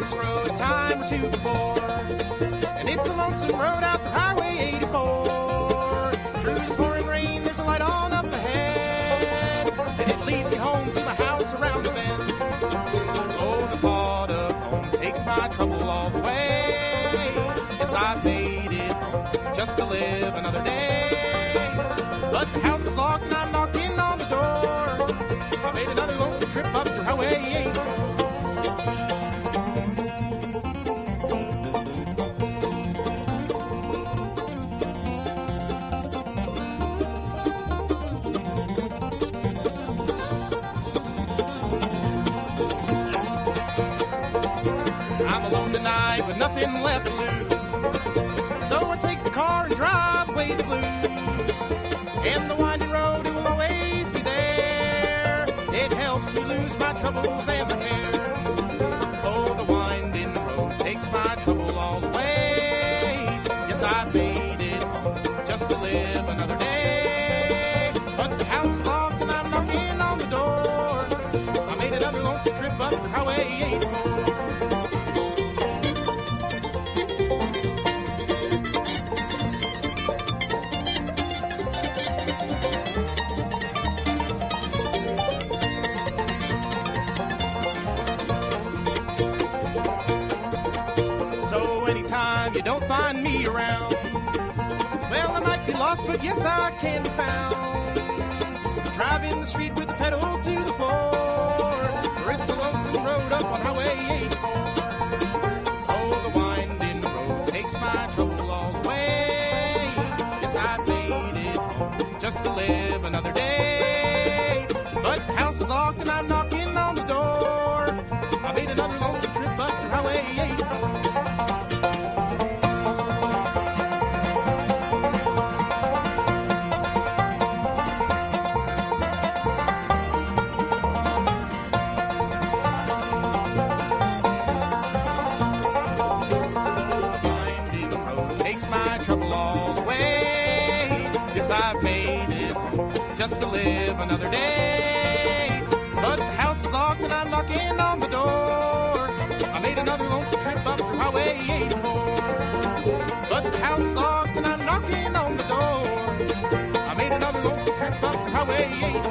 this road a time or two before, and it's a lonesome road out the Highway 84. Through the pouring rain, there's a light on up ahead, and it leads me home to my house around the bend. Oh, the thought of home takes my trouble all the way. Yes, I've made it home just to live another day. But the house is locked and I'm knocking on the door. I made another lonesome trip up through Highway 84. I'm alone tonight with nothing left to lose, so I take the car and drive away the blues. And the winding road, it will always be there. It helps me lose my troubles and my cares. Oh, the winding road takes my trouble all the way. Yes, I've made it home just to live another day. But the house is locked and I'm knocking on the door. I made another lonesome trip up the Highway 84. Anytime you don't find me around, well, I might be lost, but yes, I can be found. Driving the street with the pedal to the floor, for it's a lonesome road up on Highway 84. Oh, the winding road takes my trouble all the way. Yes, I've made it home just to live another day. But the house is locked and I'm knocking on the door. I made another lonesome trip up through Highway 84. I've made it just to live another day. But the house is locked and I'm knocking on the door. I made another lonesome trip up through Highway 84. But the house is locked and I'm knocking on the door. I made another lonesome trip up through Highway 84.